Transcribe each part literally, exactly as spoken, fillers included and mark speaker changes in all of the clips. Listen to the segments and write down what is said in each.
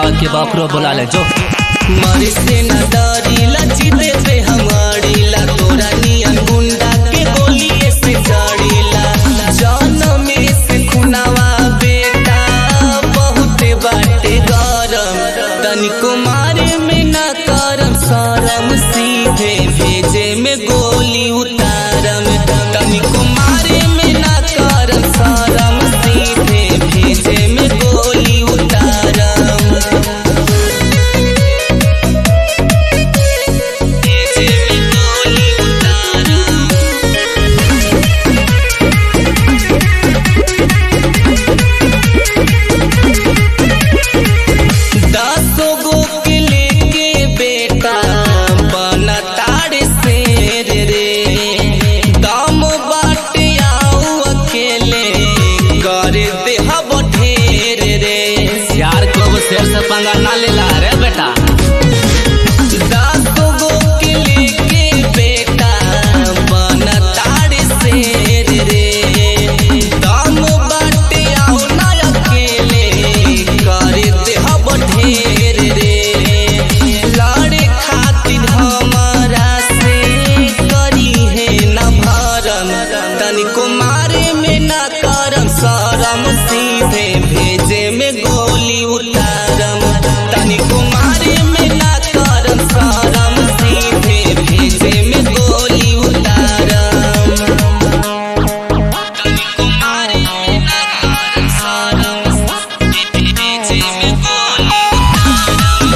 Speaker 1: के बकरो बुला ले जो।
Speaker 2: मरे से न डरीला जीते पे हमारीला तोरा नियन गुंडा के गोलिए से जड़ीला जन्म से खुनावा बेटा बहुत बाटे गरम तनिको मारे में न करम शरम सीधे भेजे में गोली उतारम तनिको मारे में न करम शरम सीधे भेजे में गोली उतारम
Speaker 1: शेर से पंगा ना लेला रे बेटा।
Speaker 2: दस गो के लेके बेटा बना ताड़ शेर रे दम बाटे आओ ना अकेले कर दे हब ढेर रे लड़े खातिर हमारा से करी है न भरम तनिको मारे में न करम शरम सीधे भेजे में गोली उतारम तनिको मारे में न करम शरम सीधे भेजे में गोली उतारम तनिको मारे में न करम शरम भेजे में गोली उतारम।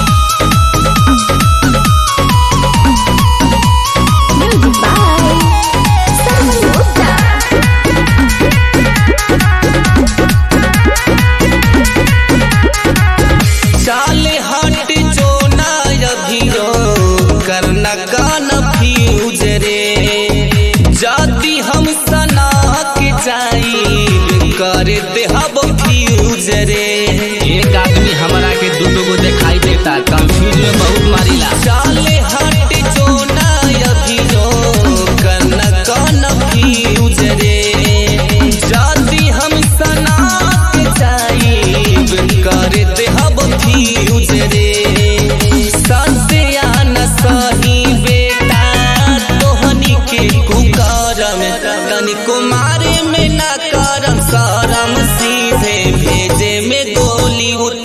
Speaker 2: चाले हट जो ना अभियो करना गान फ्यूज रे जदी हम सना के जाई कर दे हब फ्यूज रे।
Speaker 1: एक आदमी हमरा के दू दू गो दिखाई देता कंफ्यूज में बहुत मारिला।
Speaker 2: चाले हट जो ना अभियो करना गान फ्यूज रे जदी हम सना के जाई कर दे हब फ्यूज रे सत्या न सही बेटा तोहनी के कुकरम तनिको मारे में न करम शरम सीधे भेजे में गोली उतारम।